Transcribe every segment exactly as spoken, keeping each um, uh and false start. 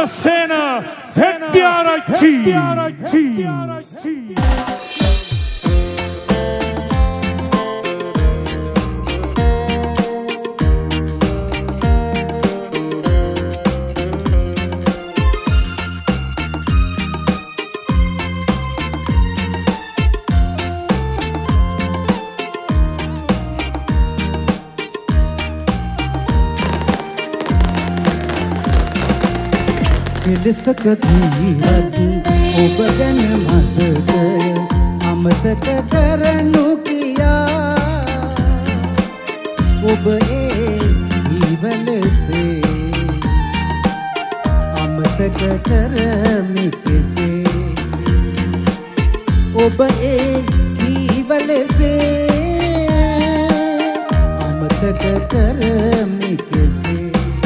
රත්නසේන හෙට්ටිආරච්චි කෙලෙසක ජීවත් ඔබ ගැන මතකය අමතක කරනු කියා ඔබ ඒ ජීවලසේ අමතක කරමි කෙසේ ඔබ ඒ ජීවලසේ අමතක කරමි කෙසේ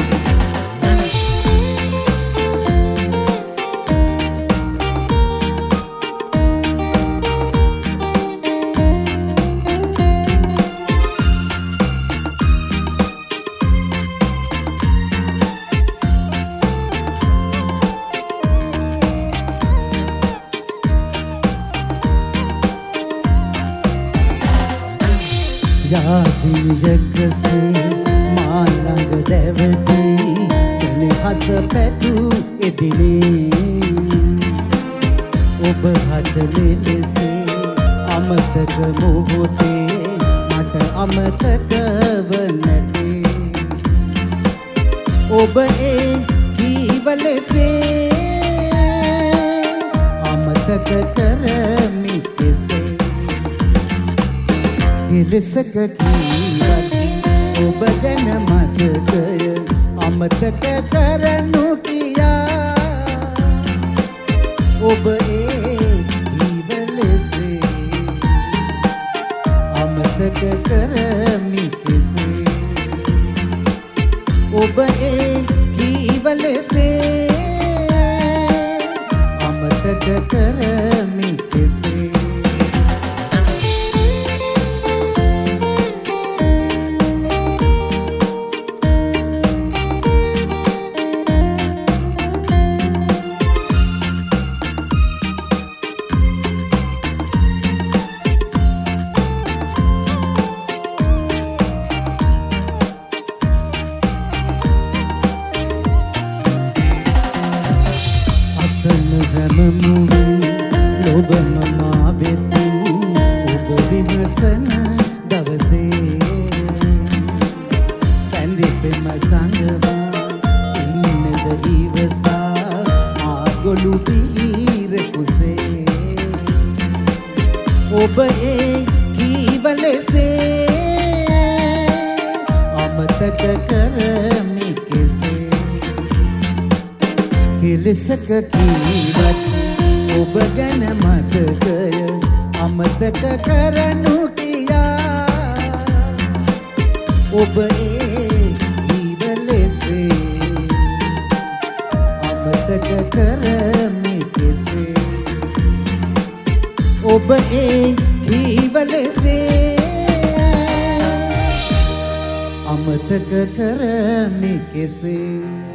යාදියකසේ මා ළඟ දැවටි සෙනෙහස පැටු එදිනේ ඔබ හදලේ ලෙසේ අමතක මොහොතේ මට අමතක වනදී ඔබ ඒ කීවලසේ අමතක කරමි කෙසේ කෙලෙසක ජීවත් ඔබ ගැන මතකය අමතක කරනු කියා ඔබ ඒ ජීවලසේ අමතක කරමි කෙසේ ඔබ ඒ ජීවලසේ අමතක කරමි කෙසේ ඔබම මා වෙතු ඔබ විමසන දවසේ පැන්දිපෙම සංගවා ඉන්නද ඉවසා ආගොලු බීර කුසේ ඔබ ඒ කීවලසේ අමතක කරමි කෙසේ කෙලෙසක ජීවත් ඔබ ගැන මතකය අමතක කරනු කියා ඔබ ඒ ජීවලසේ අමතක කරමි කෙසේ ඔබ ඒ ජීවලසේ අමතක කරමි කෙසේ